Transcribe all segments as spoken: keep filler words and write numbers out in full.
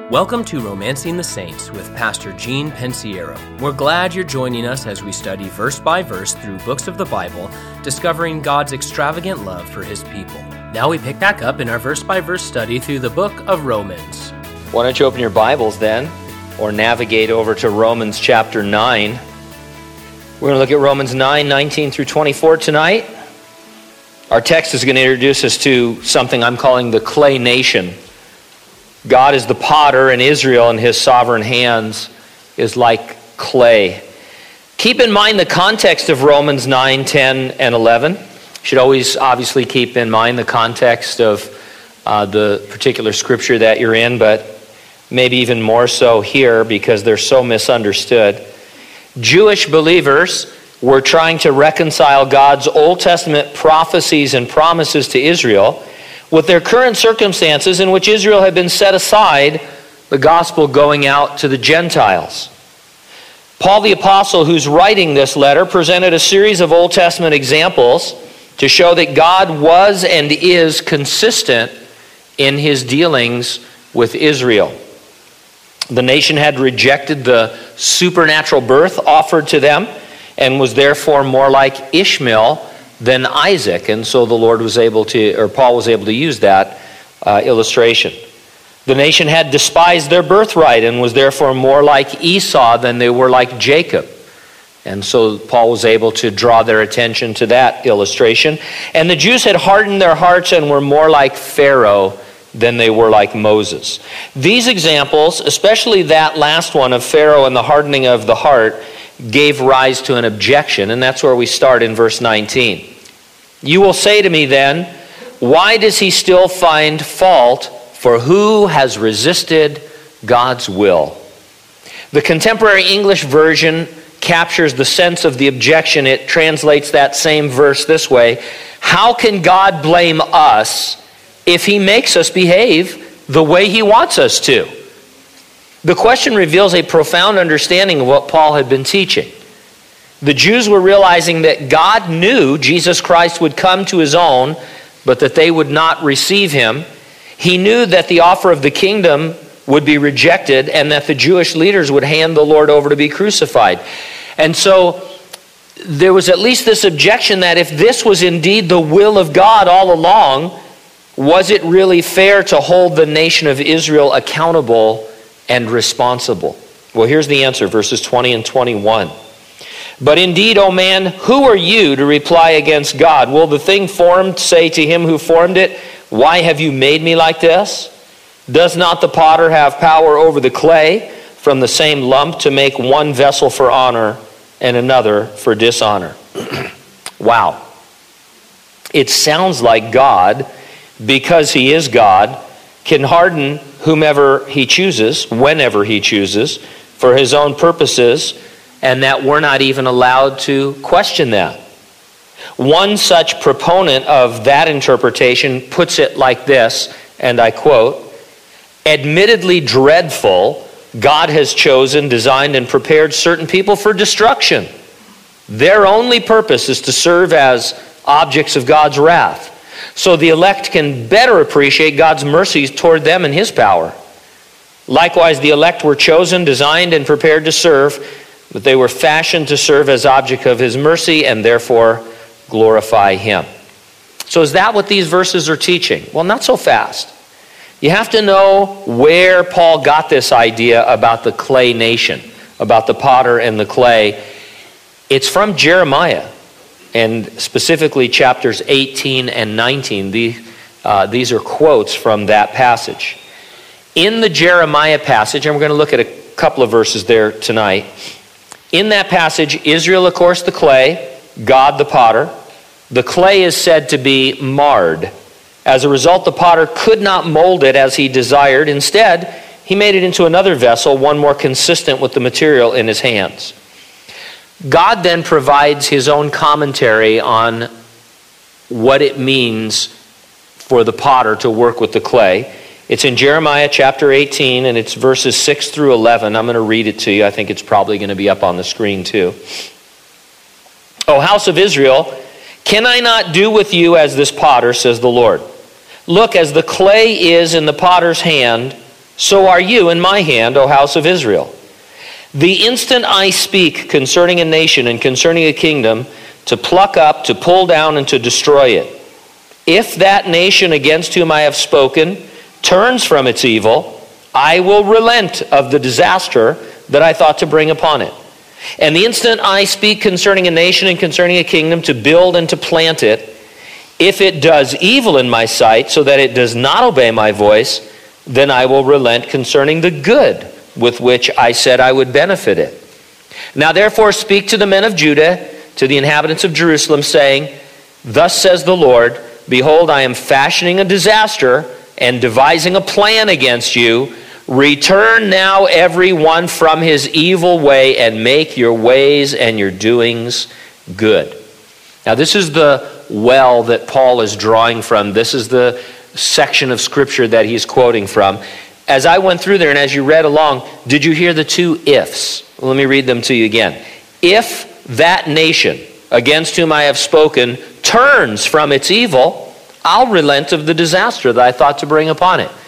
Welcome to Romancing the Saints with Pastor Gene Pensiero. We're glad you're joining us as we study verse by verse through books of the Bible, discovering God's extravagant love for His people. Now we pick back up in our verse by verse study through the book of Romans. Why don't you open your Bibles then, or navigate over to Romans chapter nine. We're going to look at Romans nine, nineteen through twenty-four tonight. Our text is going to introduce us to something I'm calling the clay nation. God is the potter, and Israel in His sovereign hands is like clay. Keep in mind the context of Romans nine, ten, and eleven. You should always obviously keep in mind the context of uh, the particular scripture that you're in, but maybe even more so here because they're so misunderstood. Jewish believers were trying to reconcile God's Old Testament prophecies and promises to Israel with their current circumstances in which Israel had been set aside, the gospel going out to the Gentiles. Paul the Apostle, who's writing this letter, presented a series of Old Testament examples to show that God was and is consistent in His dealings with Israel. The nation had rejected the supernatural birth offered to them and was therefore more like Ishmael than Isaac, and so the Lord was able to, or Paul was able to use that uh, illustration. The nation had despised their birthright and was therefore more like Esau than they were like Jacob. And so Paul was able to draw their attention to that illustration. And the Jews had hardened their hearts and were more like Pharaoh than they were like Moses. These examples, especially that last one of Pharaoh and the hardening of the heart, gave rise to an objection, and that's where we start in verse nineteen. You will say to me then, why does he still find fault? For who has resisted God's will? The contemporary English version captures the sense of the objection. It translates that same verse this way: how can God blame us if He makes us behave the way He wants us to? The question reveals a profound understanding of what Paul had been teaching. The Jews were realizing that God knew Jesus Christ would come to His own, but that they would not receive Him. He knew that the offer of the kingdom would be rejected and that the Jewish leaders would hand the Lord over to be crucified. And so there was at least this objection that if this was indeed the will of God all along, was it really fair to hold the nation of Israel accountable and responsible? Well, here's the answer, verses twenty and twenty-one. But indeed, O man, who are you to reply against God? Will the thing formed say to him who formed it, why have you made me like this? Does not the potter have power over the clay from the same lump to make one vessel for honor and another for dishonor? Wow. It sounds like God, because He is God, can harden whomever He chooses, whenever He chooses, for His own purposes, and that we're not even allowed to question that. One such proponent of that interpretation puts it like this, and I quote, admittedly dreadful, God has chosen, designed, and prepared certain people for destruction. Their only purpose is to serve as objects of God's wrath, so the elect can better appreciate God's mercies toward them and His power. Likewise, the elect were chosen, designed, and prepared to serve, but they were fashioned to serve as object of His mercy and therefore glorify Him. So is that what these verses are teaching? Well, not so fast. You have to know where Paul got this idea about the clay nation, about the potter and the clay. It's from Jeremiah, and specifically chapters eighteen and nineteen. The, uh, these are quotes from that passage. In the Jeremiah passage, and we're going to look at a couple of verses there tonight. In that passage, Israel, of course, the clay, God the potter. The clay is said to be marred. As a result, the potter could not mold it as he desired. Instead, he made it into another vessel, one more consistent with the material in his hands. God then provides His own commentary on what it means for the potter to work with the clay. It's in Jeremiah chapter eighteen, and it's verses six through eleven. I'm going to read it to you. I think it's probably going to be up on the screen too. O house of Israel, can I not do with you as this potter, says the Lord? Look, as the clay is in the potter's hand, so are you in my hand, O house of Israel. The instant I speak concerning a nation and concerning a kingdom, to pluck up, to pull down, and to destroy it, if that nation against whom I have spoken turns from its evil, I will relent of the disaster that I thought to bring upon it. And the instant I speak concerning a nation and concerning a kingdom, to build and to plant it, if it does evil in my sight, so that it does not obey my voice, then I will relent concerning the good with which I said I would benefit it. Now therefore speak to the men of Judah, to the inhabitants of Jerusalem, saying, thus says the Lord, behold, I am fashioning a disaster and devising a plan against you. Return now every one from his evil way, and make your ways and your doings good. Now this is the well that Paul is drawing from. This is the section of scripture that he's quoting from. As I went through there and as you read along, did you hear the two ifs? Well, let me read them to you again. If that nation against whom I have spoken turns from its evil, I'll relent of the disaster that I thought to bring upon it.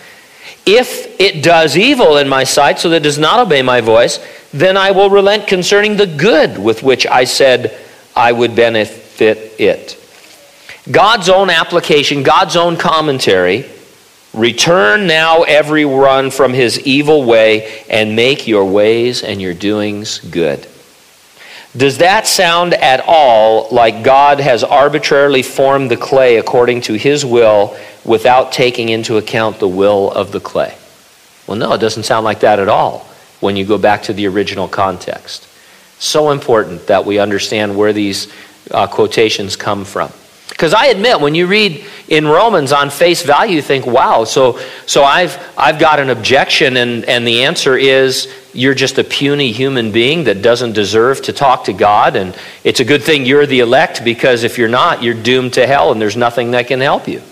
If it does evil in my sight, so that it does not obey my voice, then I will relent concerning the good with which I said I would benefit it. God's own application, God's own commentary, return now everyone from his evil way, and make your ways and your doings good. Does that sound at all like God has arbitrarily formed the clay according to his will without taking into account the will of the clay? Well, no, it doesn't sound like that at all when you go back to the original context. So important that we understand where these uh, quotations come from. Because I admit, when you read in Romans on face value, you think, wow, so so I've I've got an objection, and, and the answer is you're just a puny human being that doesn't deserve to talk to God, and it's a good thing you're the elect, because if you're not, you're doomed to hell, and there's nothing that can help you.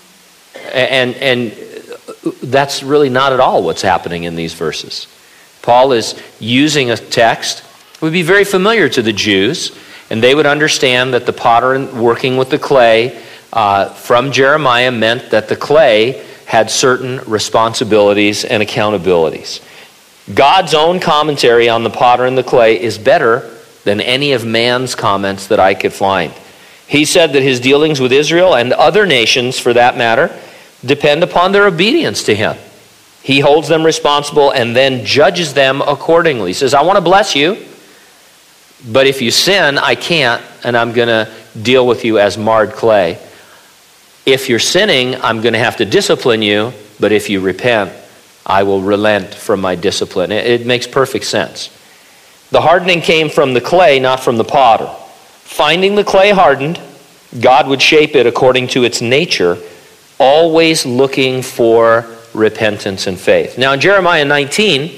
And, and that's really not at all what's happening in these verses. Paul is using a text that would be very familiar to the Jews, and they would understand that the potter working with the clay uh, from Jeremiah meant that the clay had certain responsibilities and accountabilities. God's own commentary on the potter and the clay is better than any of man's comments that I could find. He said that his dealings with Israel and other nations, for that matter, depend upon their obedience to him. He holds them responsible and then judges them accordingly. He says, I want to bless you, but if you sin, I can't, and I'm going to deal with you as marred clay. If you're sinning, I'm going to have to discipline you, but if you repent, I will relent from my discipline. It, it makes perfect sense. The hardening came from the clay, not from the potter. Finding the clay hardened, God would shape it according to its nature, always looking for repentance and faith. Now in Jeremiah nineteen,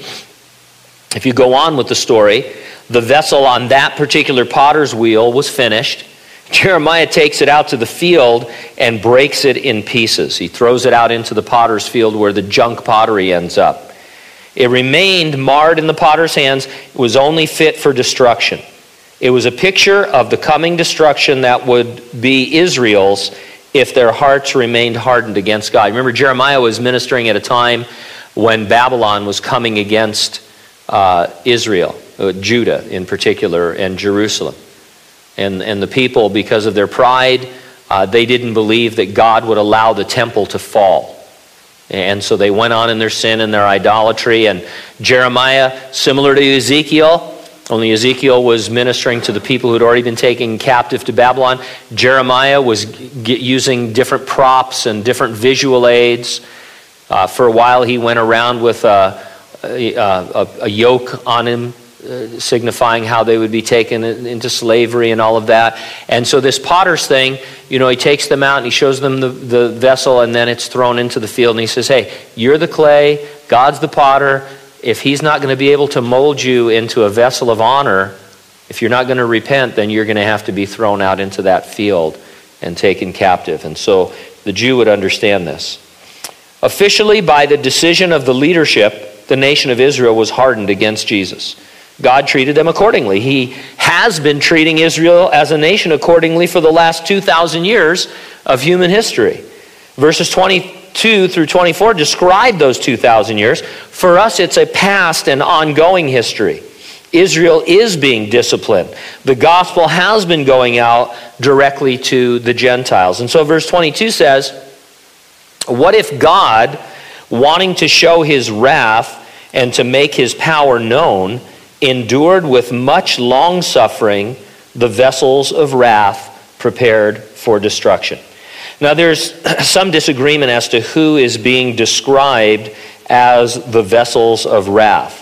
if you go on with the story, the vessel on that particular potter's wheel was finished. Jeremiah takes it out to the field and breaks it in pieces. He throws it out into the potter's field where the junk pottery ends up. It remained marred in the potter's hands. It was only fit for destruction. It was a picture of the coming destruction that would be Israel's if their hearts remained hardened against God. Remember, Jeremiah was ministering at a time when Babylon was coming against uh, Israel. Uh, Judah in particular, and Jerusalem. And, and the people, because of their pride, uh, they didn't believe that God would allow the temple to fall. And so they went on in their sin and their idolatry. And Jeremiah, similar to Ezekiel, only Ezekiel was ministering to the people who had already been taken captive to Babylon. Jeremiah was g- using different props and different visual aids. Uh, for a while he went around with a, a, a, a yoke on him, Uh, signifying how they would be taken into slavery and all of that. And so this potter's thing, you know, he takes them out and he shows them the, the vessel, and then it's thrown into the field, and he says, hey, you're the clay, God's the potter. If he's not going to be able to mold you into a vessel of honor, if you're not going to repent, then you're going to have to be thrown out into that field and taken captive. And so the Jew would understand this. Officially, by the decision of the leadership, the nation of Israel was hardened against Jesus. God treated them accordingly. He has been treating Israel as a nation accordingly for the last two thousand years of human history. Verses twenty two through twenty-four describe those two thousand years. For us, it's a past and ongoing history. Israel is being disciplined. The gospel has been going out directly to the Gentiles. And so verse twenty-two says, what if God, wanting to show his wrath and to make his power known, endured with much long-suffering the vessels of wrath prepared for destruction? Now there's some disagreement as to who is being described as the vessels of wrath.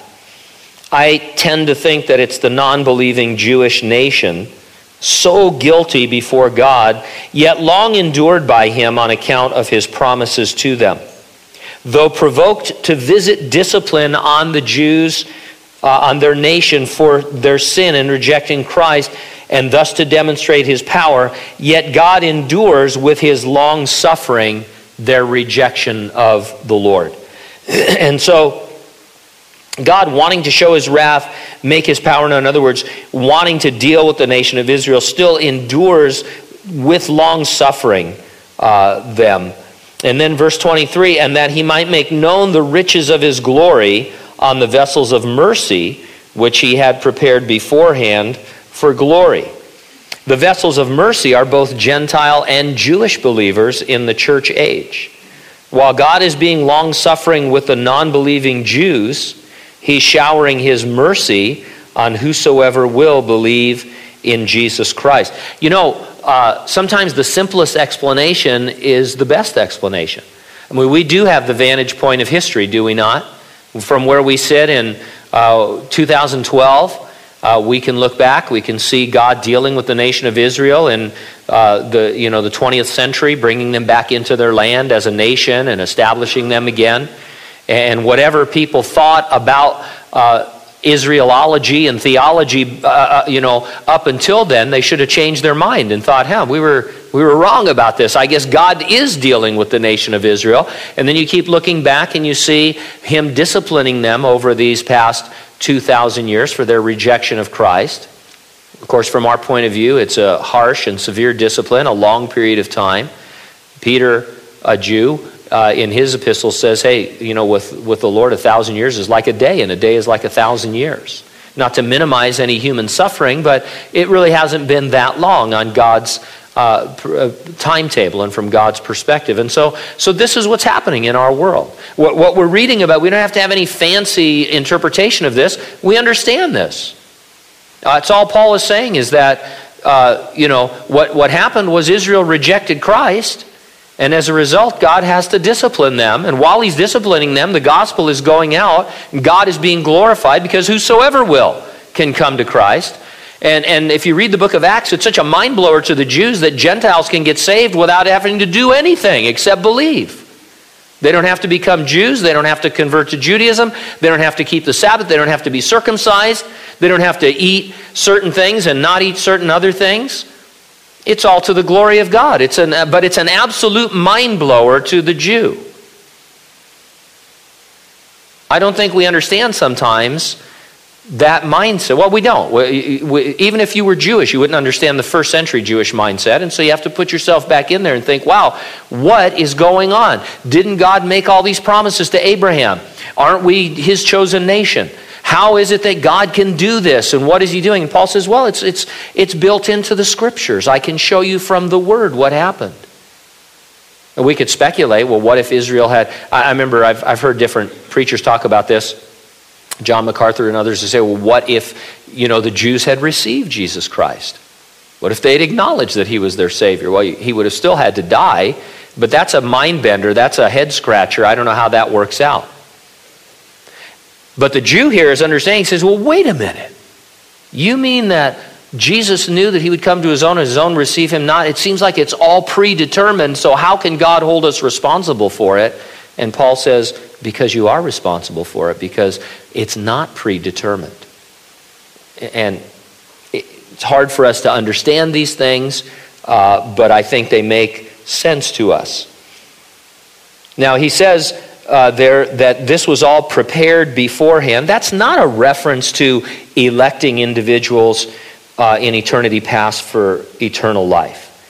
I tend to think that it's the non-believing Jewish nation, so guilty before God, yet long endured by him on account of his promises to them. Though provoked to visit discipline on the Jews, uh, on their nation for their sin in rejecting Christ, and thus to demonstrate his power, yet God endures with his long suffering their rejection of the Lord. And so, God wanting to show his wrath, make his power known, in other words, wanting to deal with the nation of Israel, still endures with long suffering uh, them. And then verse twenty-three, and that he might make known the riches of his glory on the vessels of mercy, which he had prepared beforehand for glory. The vessels of mercy are both Gentile and Jewish believers in the church age. While God is being long-suffering with the non-believing Jews, he's showering his mercy on whosoever will believe in Jesus Christ. You know, uh, sometimes the simplest explanation is the best explanation. I mean, we do have the vantage point of history, do we not? From where we sit in uh, two thousand twelve, uh, we can look back. We can see God dealing with the nation of Israel in uh, the you know the twentieth century, bringing them back into their land as a nation and establishing them again. And whatever people thought about uh, Israelology and theology, uh, you know, up until then, they should have changed their mind and thought, huh, we were we were wrong about this. I guess God is dealing with the nation of Israel. And then you keep looking back and you see him disciplining them over these past two thousand years for their rejection of Christ. Of course, from our point of view, it's a harsh and severe discipline, a long period of time. Peter, a Jew, Uh, in his epistle says, hey, you know, with, with the Lord, a thousand years is like a day, and a day is like a thousand years. Not to minimize any human suffering, but it really hasn't been that long on God's uh, pr- uh, timetable and from God's perspective. And so so this is what's happening in our world. What, what we're reading about, we don't have to have any fancy interpretation of this. We understand this. Uh, it's all Paul is saying is that, uh, you know, what, what happened was Israel rejected Christ. And as a result, God has to discipline them. And while he's disciplining them, the gospel is going out. And God is being glorified because whosoever will can come to Christ. And, and if you read the book of Acts, it's such a mind blower to the Jews that Gentiles can get saved without having to do anything except believe. They don't have to become Jews. They don't have to convert to Judaism. They don't have to keep the Sabbath. They don't have to be circumcised. They don't have to eat certain things and not eat certain other things. It's all to the glory of God. It's an, but it's an absolute mind blower to the Jew. I don't think we understand sometimes that mindset. Well, we don't. We, we, even if you were Jewish, you wouldn't understand the first century Jewish mindset. And so you have to put yourself back in there and think, wow, what is going on? Didn't God make all these promises to Abraham? Aren't we his chosen nation? How is it that God can do this? And what is he doing? And Paul says, well, it's it's it's built into the scriptures. I can show you from the word what happened. And we could speculate, well, what if Israel had... I, I remember I've, I've heard different preachers talk about this. John MacArthur and others to say, well, what if, you know, the Jews had received Jesus Christ? What if they'd acknowledged that he was their Savior? Well, he would have still had to die, but that's a mind bender. That's a head scratcher. I don't know how that works out. But the Jew here is understanding, he says, well, wait a minute. You mean that Jesus knew that he would come to his own and his own receive him not? It seems like it's all predetermined, so how can God hold us responsible for it? And Paul says, because you are responsible for it, because it's not predetermined. And it's hard for us to understand these things, uh, but I think they make sense to us. Now he says, Uh, there that this was all prepared beforehand. That's not a reference to electing individuals uh, in eternity past for eternal life.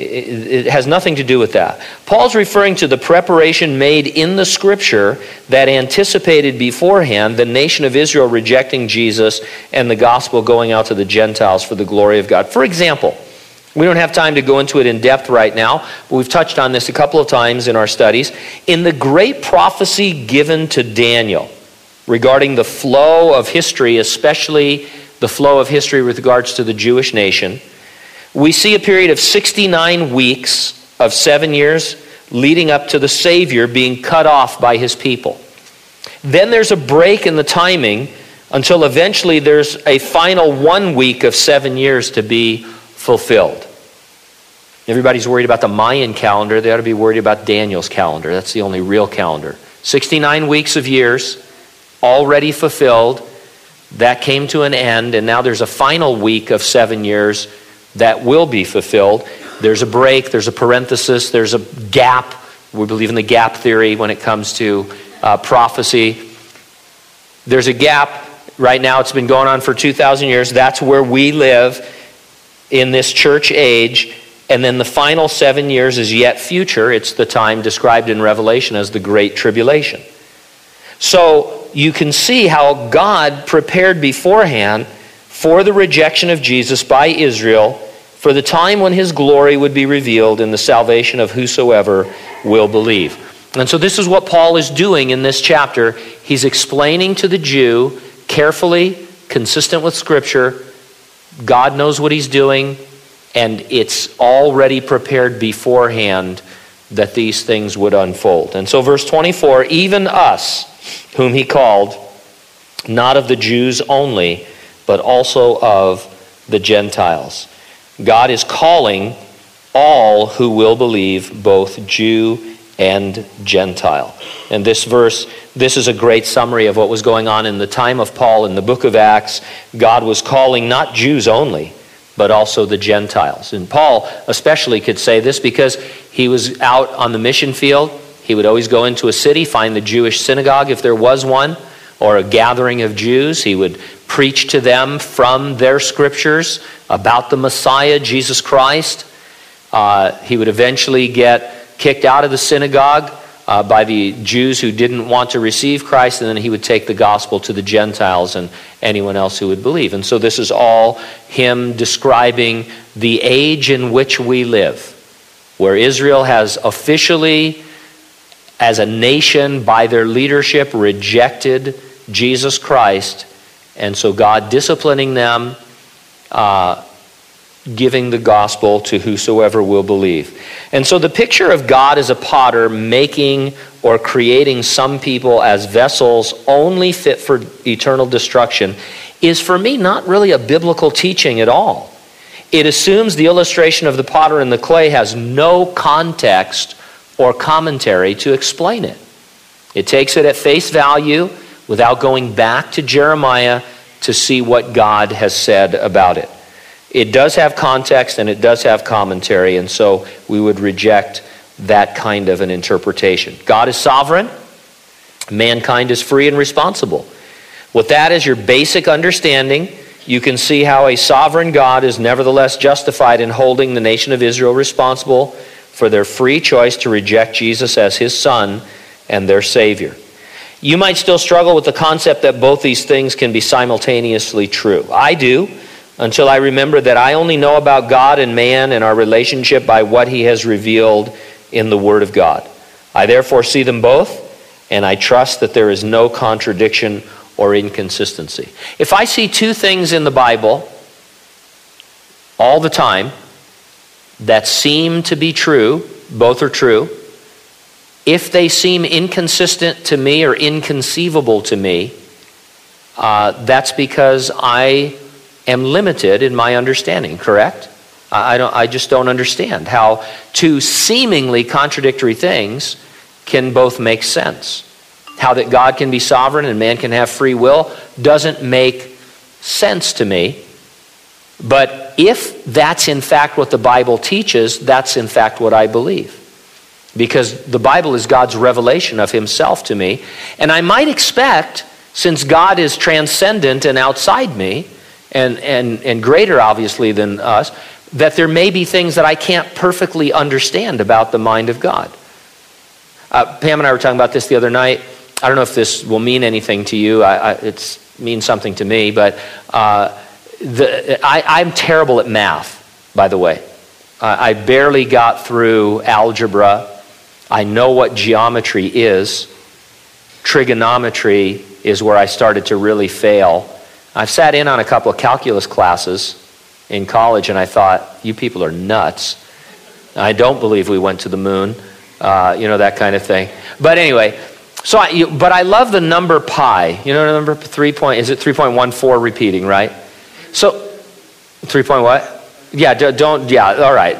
It has nothing to do with that. Paul's referring to the preparation made in the Scripture that anticipated beforehand the nation of Israel rejecting Jesus and the gospel going out to the Gentiles for the glory of God. For example, we don't have time to go into it in depth right now, but we've touched on this a couple of times in our studies. In the great prophecy given to Daniel regarding the flow of history, especially the flow of history with regards to the Jewish nation, we see a period of sixty-nine weeks of seven years leading up to the Savior being cut off by his people. Then there's a break in the timing until eventually there's a final one week of seven years to be fulfilled. Everybody's worried about the Mayan calendar. They ought to be worried about Daniel's calendar. That's the only real calendar. sixty-nine weeks of years already fulfilled. That came to an end, and now there's a final week of seven years that will be fulfilled. There's a break, there's a parenthesis, there's a gap. We believe in the gap theory when it comes to uh, prophecy. There's a gap. Right now it's been going on for two thousand years. That's where we live in this church age. And then the final seven years is yet future. It's the time described in Revelation as the Great Tribulation. So you can see how God prepared beforehand for the rejection of Jesus by Israel, for the time when his glory would be revealed in the salvation of whosoever will believe. And so this is what Paul is doing in this chapter. He's explaining to the Jew carefully, consistent with Scripture. God knows what he's doing, and it's already prepared beforehand that these things would unfold. And so verse twenty-four, even us, whom he called, not of the Jews only, but also of the Gentiles. God is calling all who will believe, both Jew and Gentile. And this verse, this is a great summary of what was going on in the time of Paul in the book of Acts. God was calling not Jews only, but also the Gentiles. And Paul especially could say this because he was out on the mission field. He would always go into a city, find the Jewish synagogue if there was one, or a gathering of Jews. He would preach to them from their scriptures about the Messiah, Jesus Christ. Uh, he would eventually get kicked out of the synagogue uh, by the Jews who didn't want to receive Christ, and then he would take the gospel to the Gentiles and anyone else who would believe. And so this is all him describing the age in which we live, where Israel has officially, as a nation, by their leadership, rejected Jesus Christ. And so God disciplining them, uh, giving the gospel to whosoever will believe. And so the picture of God as a potter making or creating some people as vessels only fit for eternal destruction is, for me, not really a biblical teaching at all. It assumes the illustration of the potter and the clay has no context or commentary to explain it. It takes it at face value without going back to Jeremiah to see what God has said about it. It does have context and it does have commentary, and so we would reject that kind of an interpretation. God is sovereign. Mankind is free and responsible. With that as your basic understanding, you can see how a sovereign God is nevertheless justified in holding the nation of Israel responsible for their free choice to reject Jesus as his Son and their Savior. You might still struggle with the concept that both these things can be simultaneously true. I do, until I remember that I only know about God and man and our relationship by what he has revealed in the Word of God. I therefore see them both, and I trust that there is no contradiction or inconsistency. If I see two things in the Bible all the time that seem to be true, both are true, if they seem inconsistent to me or inconceivable to me, uh, that's because I am limited in my understanding, correct? I, don't, I just don't understand how two seemingly contradictory things can both make sense. How that God can be sovereign and man can have free will doesn't make sense to me. But if that's in fact what the Bible teaches, that's in fact what I believe. Because the Bible is God's revelation of himself to me. And I might expect, since God is transcendent and outside me, and, and, and greater obviously than us, that there may be things that I can't perfectly understand about the mind of God. Uh, Pam and I were talking about this the other night. I don't know if this will mean anything to you. I, I, it means something to me, but uh, the, I, I'm terrible at math, by the way. Uh, I barely got through algebra. I know what geometry is. Trigonometry is where I started to really fail. I've sat in on a couple of calculus classes in college, and I thought, you people are nuts. I don't believe we went to the moon, uh, you know, that kind of thing. But anyway, so I, you, but I love the number pi. You know the number three point, is it three point one four repeating, right? So, three point what? Yeah, don't, yeah, all right.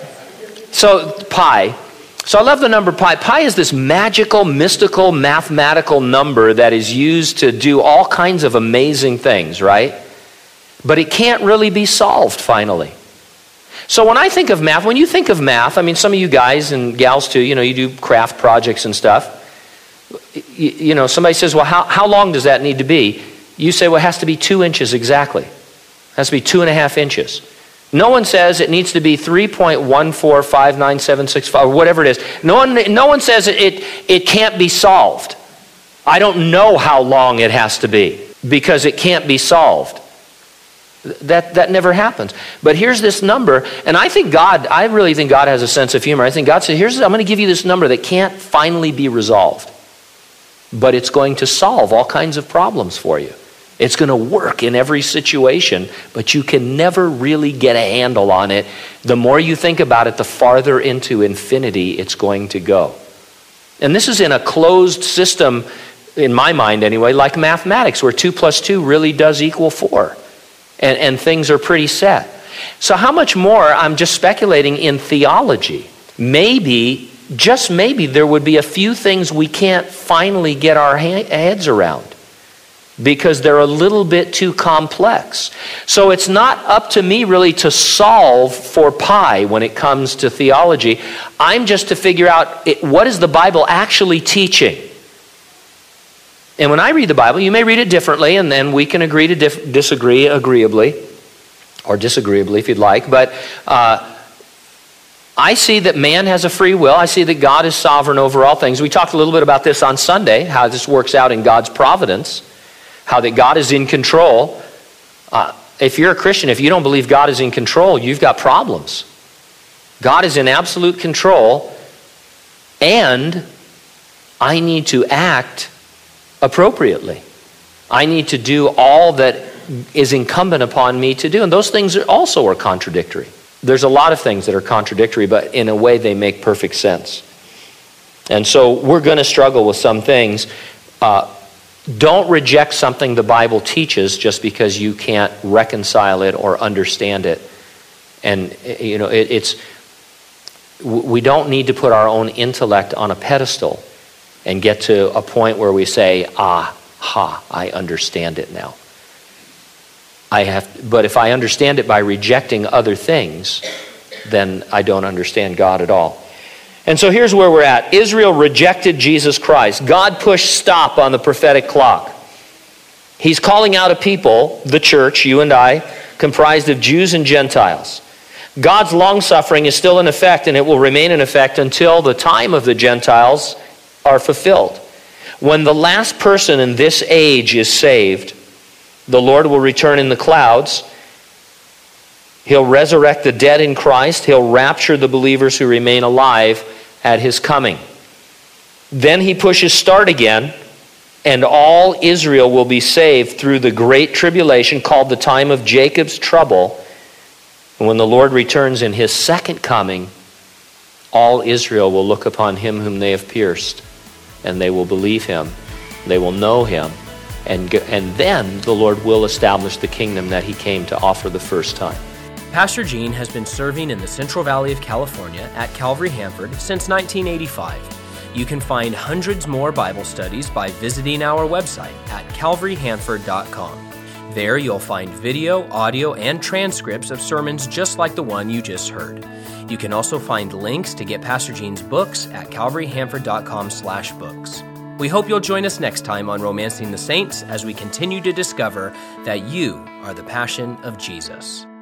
So, pi. So I love the number pi. Pi is this magical, mystical, mathematical number that is used to do all kinds of amazing things, right? But it can't really be solved finally. So when I think of math, when you think of math, I mean, some of you guys and gals too, you know, you do craft projects and stuff. You, you know, somebody says, well, how, how long does that need to be? You say, well, it has to be two inches exactly. It has to be two and a half inches. No one says it needs to be three point one four five nine seven six five, or whatever it is. No one, no one says it, it, it can't be solved. I don't know how long it has to be because it can't be solved. That, that never happens. But here's this number, and I think God, I really think God has a sense of humor. I think God said, here's, I'm going to give you this number that can't finally be resolved, but it's going to solve all kinds of problems for you. It's going to work in every situation, but you can never really get a handle on it. The more you think about it, the farther into infinity it's going to go. And this is in a closed system, in my mind anyway, like mathematics, where two plus two really does equal four. And, and things are pretty set. So how much more, I'm just speculating, in theology. Maybe, just maybe, there would be a few things we can't finally get our ha- heads around because they're a little bit too complex. So it's not up to me really to solve for pi when it comes to theology. I'm just to figure out it, what is the Bible actually teaching? And when I read the Bible, you may read it differently, and then we can agree to dif- disagree agreeably, or disagreeably if you'd like. But uh, I see that man has a free will. I see that God is sovereign over all things. We talked a little bit about this on Sunday, how this works out in God's providence, how that God is in control. Uh, if you're a Christian, if you don't believe God is in control, you've got problems. God is in absolute control, and I need to act appropriately. I need to do all that is incumbent upon me to do. And those things are also are contradictory. There's a lot of things that are contradictory, but in a way they make perfect sense. And so we're going to struggle with some things. Uh, don't reject something the Bible teaches just because you can't reconcile it or understand it. And, you know, it, it's, we don't need to put our own intellect on a pedestal and get to a point where we say, ah, ha, I understand it now. I have, but if I understand it by rejecting other things, then I don't understand God at all. And so here's where we're at. Israel rejected Jesus Christ. God pushed stop on the prophetic clock. He's calling out a people, the church, you and I, comprised of Jews and Gentiles. God's long-suffering is still in effect, and it will remain in effect until the time of the Gentiles are fulfilled. When the last person in this age is saved, the Lord will return in the clouds. He'll resurrect the dead in Christ. He'll rapture the believers who remain alive at his coming. Then he pushes start again, and all Israel will be saved through the great tribulation called the time of Jacob's trouble. And when the Lord returns in his second coming, all Israel will look upon him whom they have pierced, and they will believe him. They will know him. And, and then the Lord will establish the kingdom that he came to offer the first time. Pastor Gene has been serving in the Central Valley of California at Calvary Hanford since nineteen eighty-five. You can find hundreds more Bible studies by visiting our website at calvary hanford dot com. There you'll find video, audio, and transcripts of sermons just like the one you just heard. You can also find links to get Pastor Gene's books at calvary hanford dot com slash books. We hope you'll join us next time on Romancing the Saints as we continue to discover that you are the passion of Jesus.